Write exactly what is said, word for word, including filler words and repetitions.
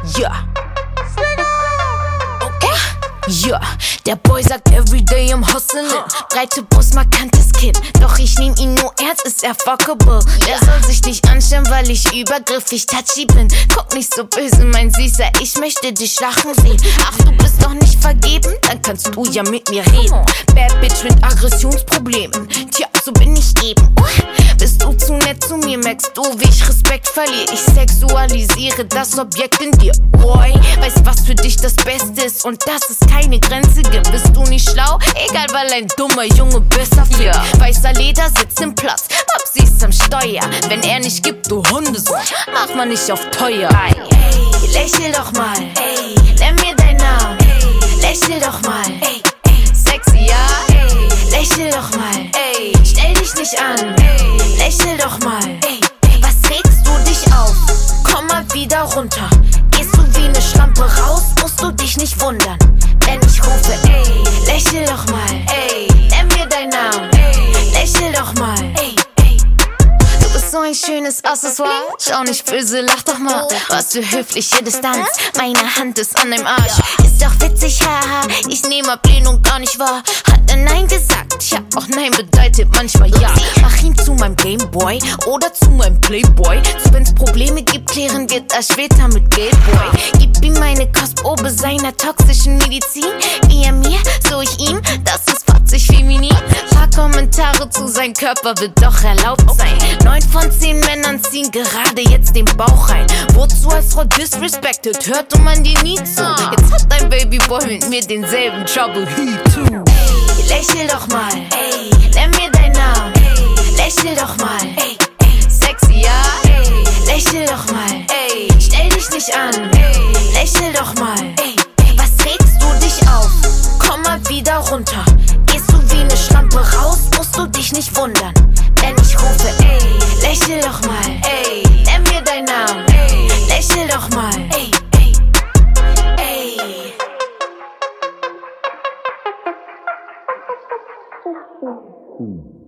Ja. Okay. Ja, der Boy sagt everyday I'm hustling. Breite Brust, markantes Kinn. Doch ich nehm ihn nur ernst, ist er fuckable. Der soll sich nicht anstellen, weil ich übergriffig touchy bin. Guck nicht so böse, mein Süßer, ich möchte dich lachen sehen. Ach, du bist doch nicht vergeben? Dann kannst du ja mit mir reden. Bad Bitch mit Aggressionsproblemen. Tja, so bin ich eben. Bist du zu nett zu mir, merkst du, wie ich Respekt verliere. Ich sexualisiere das Objekt in dir. Boy, weißt was für dich das Beste ist und dass es keine Grenze gibt. Bist du nicht schlau? Egal, weil ein dummer Junge besser fliegt. Weißer Leder sitzt im Platz, Babsi ist am Steuer. Wenn er nicht gibt, du Hundesohn, mach mal nicht auf teuer. Ey, lächel doch mal, ey, nenn mir deinen Namen, ey, lächel doch mal, ey, sexy, ja, ey, lächel doch mal, ey, stell dich nicht an, ey, lächel doch mal, ey, was regst du dich auf? Komm mal wieder runter, gehst du wie ne Schlampe raus, musst du dich nicht wundern, wenn ich rufe, ey, lächel doch mal, ey, nenn mir deinen Namen, ey, lächel doch mal, ey. So ein schönes Accessoire. Schau nicht böse, lach doch mal. Was für höfliche Distanz. Meine Hand ist an deinem Arsch. Ist doch witzig, haha. Ich nehme Ablehnung gar nicht wahr. Hat er Nein gesagt? Tja, auch Nein bedeutet manchmal Ja. Mach ihn zu meinem Gameboy oder zu meinem Playboy. So wenn's Probleme gibt, klären wir das später mit Geldboy. Gib ihm meine Kostprobe seiner toxischen Medizin. Wie er mir, so ich ihm. Das ist fotzig feminin. Paar Kommentare zu seinem Körper wird doch erlaubt sein. Neun von zehn Männern ziehen gerade jetzt den Bauch rein. Wozu als Frau disrespected? Hörte man dir nie zu. Jetzt hat dein Babyboy mit mir denselben Trouble he too. Ey, lächel doch mal, ey, nenn mir deinen Namen, ey, lächel doch mal, ey, sexy, ja, ey, lächel doch mal, ey, stell dich nicht an, ey, lächel doch mal, ey, was regst du dich auf? Komm mal wieder runter, gehst du wie ne Schlampe raus, musst du dich nicht wundern, wenn ich rufe, ey, lächel doch mal, ey, nenn mir deinen Namen, ey, lächel doch mal, ey, ey, ey. Hmm.